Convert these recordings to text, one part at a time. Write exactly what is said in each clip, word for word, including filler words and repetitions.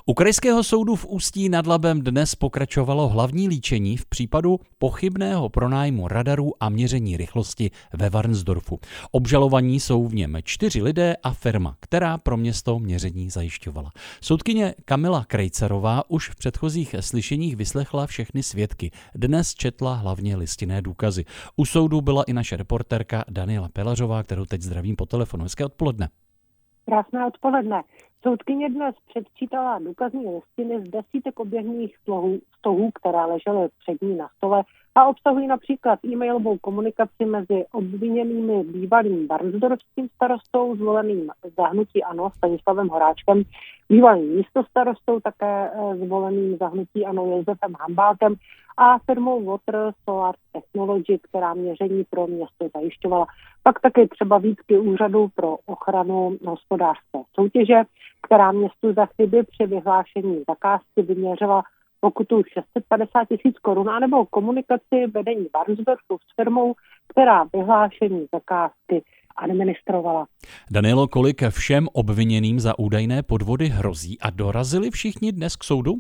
U krajského soudu v Ústí nad Labem dnes pokračovalo hlavní líčení v případu pochybného pronájmu radarů a měření rychlosti ve Varnsdorfu. Obžalovaní jsou v něm čtyři lidé a firma, která pro město měření zajišťovala. Soudkyně Kamila Krejcarová už v předchozích slyšeních vyslechla všechny svědky. Dnes četla hlavně listinné důkazy. U soudu byla i naše reportérka Daniela Pelařová, kterou teď zdravím po telefonu. Hezké odpoledne. Krásné odpoledne. Soudkyně dnes předčítala důkazní listiny z desítek oběhných stohů, které ležely před ní na stole a obsahují například e-mailovou komunikaci mezi obviněnými bývalým varnsdorfským starostou, zvoleným za hnutí ANO Stanislavem Horáčkem, bývalým místostarostou, také zvoleným za hnutí ANO Josefem Hambálkem a firmou Water Solar Technology, která měření pro město zajišťovala. Pak také třeba výtky Úřadu pro ochranu hospodářské soutěže, která městu za chyby při vyhlášení zakázky vyměřila pokutu šest set padesát tisíc korun, anebo komunikaci vedení Varnsdorfu s firmou, která vyhlášení zakázky administrovala. Danielo, kolik všem obviněným za údajné podvody hrozí a dorazili všichni dnes k soudu?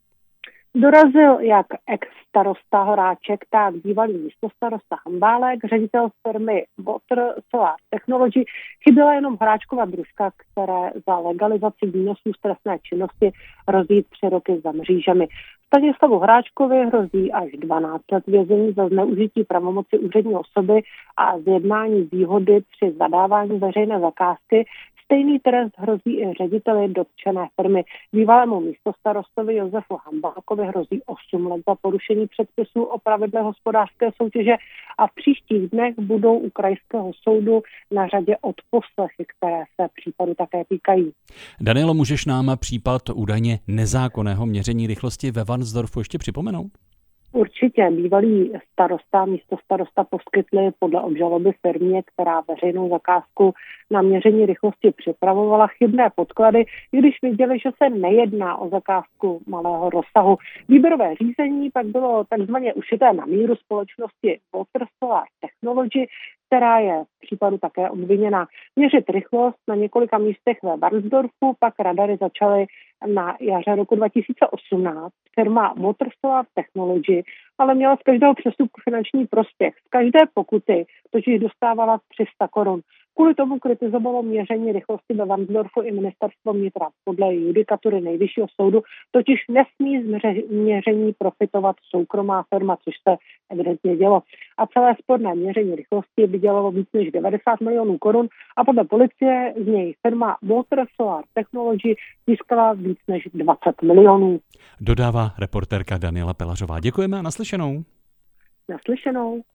Dorazil jak ex-starosta Horáček, tak bývalý místostarosta Hambálek, ředitel firmy Water Solar Technology. Chyběla jenom Horáčkova družka, které za legalizaci výnosů z trestné činnosti hrozí tři roky za mřížemi. Stanislavu Horáčkovi hrozí až dvanáct let vězení za zneužití pravomoci úřední osoby a zjednání výhody při zadávání veřejné zakázky. Stejný trest hrozí i řediteli dotčené firmy. Bývalému místostarostovi Josefu Hambálkovi hrozí osm let za porušení předpisů o pravidlech hospodářské soutěže a v příštích dnech budou u krajského soudu na řadě odposlechy, které se případu také týkají. Danielo, můžeš nám případ údajně nezákonného měření rychlosti ve Varnsdorfu ještě připomenout? Určitě. Bývalý starosta, místostarosta poskytli podle obžaloby firmě, která veřejnou zakázku na měření rychlosti připravovala, chybné podklady, i když viděli, že se nejedná o zakázku malého rozsahu. Výběrové řízení pak bylo takzvaně ušité na míru společnosti Water Solar Technology, která je v případu také obviněna. Měřit rychlost na několika místech ve Varnsdorfu pak radary začaly na jaře roku dva tisíce osmnáct. Firma Water Solar Technology ale měla z každého přestupku finanční prospěch. Z každé pokuty totiž dostávala tři sta korun. Kvůli tomu kritizovalo měření rychlosti ve Varnsdorfu i ministerstvo vnitra. Podle judikatury nejvyššího soudu totiž nesmí z měření profitovat soukromá firma, což se evidentně dělo. A celé sporné měření rychlosti vydělalo víc než devadesát milionů korun a podle policie z něj firma Water Solar Technology získala víc než dvacet milionů. Dodává reportérka Daniela Pelařová. Děkujeme a naslyšenou. Naslyšenou.